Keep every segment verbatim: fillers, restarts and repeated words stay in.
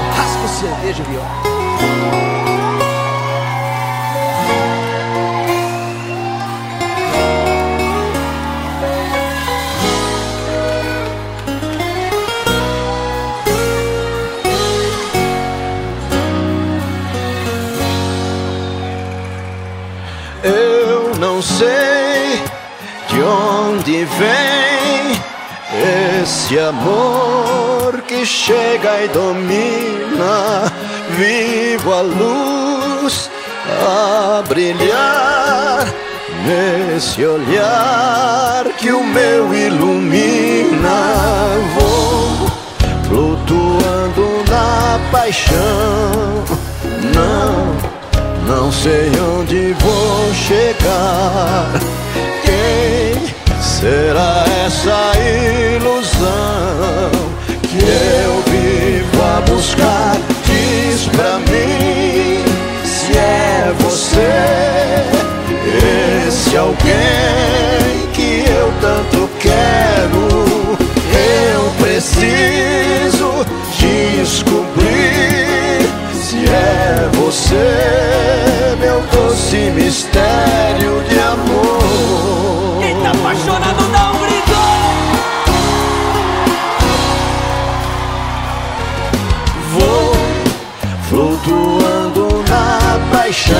Raspa o cerveja, viola. Eu não sei de onde vem esse amor que chega e domina. Vivo a luz a brilhar nesse olhar que o meu ilumina. Vou flutuando na paixão. Não Não sei onde vou chegar. Quem será essa ilusão que eu vivo a buscar? Diz pra mim se é você, esse alguém que eu tanto quero. Eu preciso descobrir se é você, meu doce mistério de amor. Quem tá apaixonado dá um grito. Vou flutuando na paixão.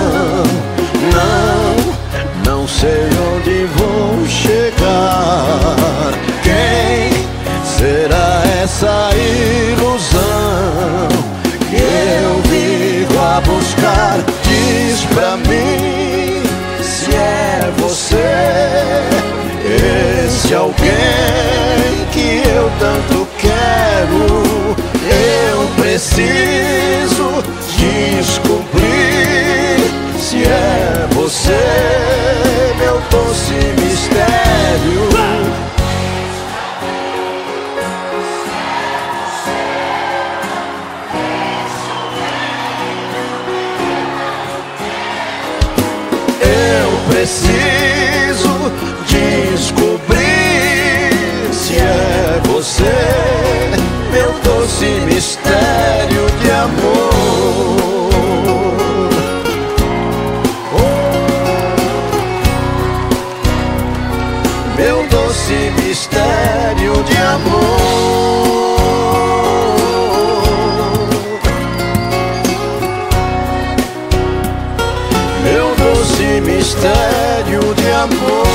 Não, não sei onde vou chegar. Quem será essa ilusão que eu vivo a buscar? Diz pra mim se é você, esse alguém que eu tanto quero. Eu preciso descobrir se é você, meu doce mistério. Preciso descobrir se é você, meu doce mistério de amor. Oh, meu doce mistério de amor. Meu doce mistério de amor.